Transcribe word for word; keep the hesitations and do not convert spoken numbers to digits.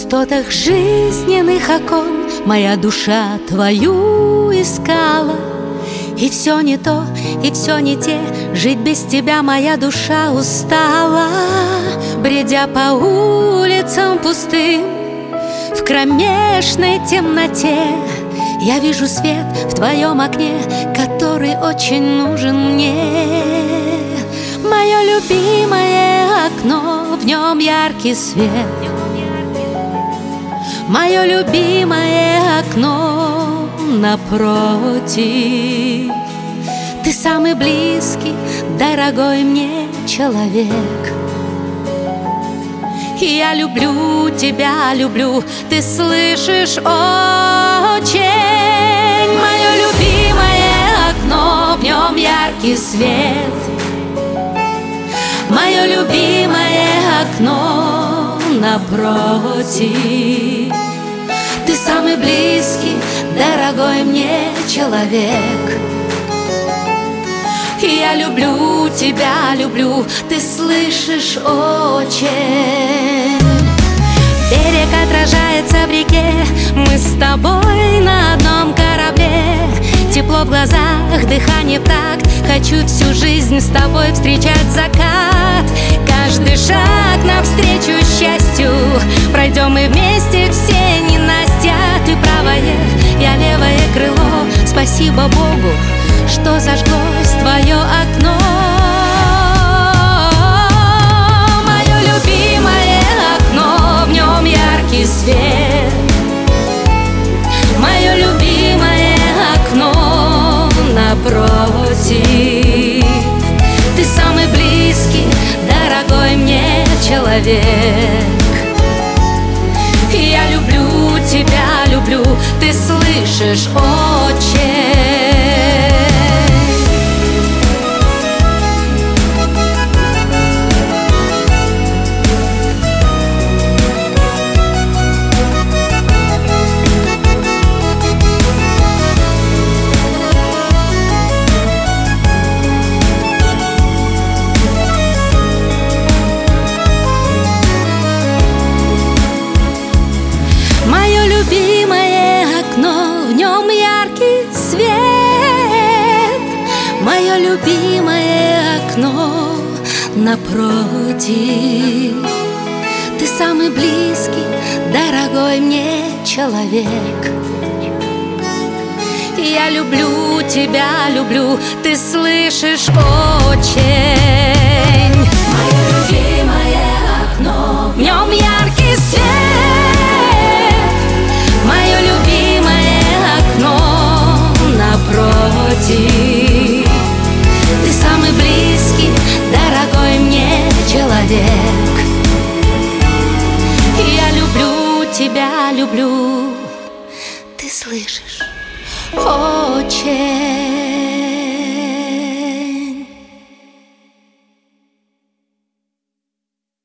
пустотах жизненных окон моя душа твою искала. И все не то, и все не те, жить без тебя моя душа устала. Бредя по улицам пустым, в кромешной темноте, я вижу свет в твоем окне, который очень нужен мне. Мое любимое окно, в нем яркий свет. Мое любимое окно напротив. Ты самый близкий, дорогой мне человек. Я люблю тебя, люблю, ты слышишь, очень. Мое любимое окно, в нем яркий свет. Мое любимое окно напротив. Ты самый близкий, дорогой мне человек. Я люблю тебя, люблю, ты слышишь, очень. Берег отражается в реке, мы с тобой на одном корабле. Тепло в глазах, дыхание в такт, хочу всю жизнь с тобой встречать закат. Каждый шаг навстречу счастью пройдем мы вместе все ненастья. Ты правое, я левое крыло, спасибо Богу, что зажглось твое окно. Мое любимое окно, в нем яркий свет. Мое любимое окно напротив. Ты самый близкий, дорогой мне человек. Я люблю тебя, люблю, ты слышишь, очень. Любимое окно, в нем яркий свет. Мое любимое окно напротив. Ты самый близкий, дорогой мне человек. Я люблю тебя, люблю, ты слышишь, очень. Мое любимое окно, в нем яркий свет. Мое любимое окно напротив. Ты самый близкий, дорогой мне человек. Я люблю тебя, люблю, ты слышишь, очень.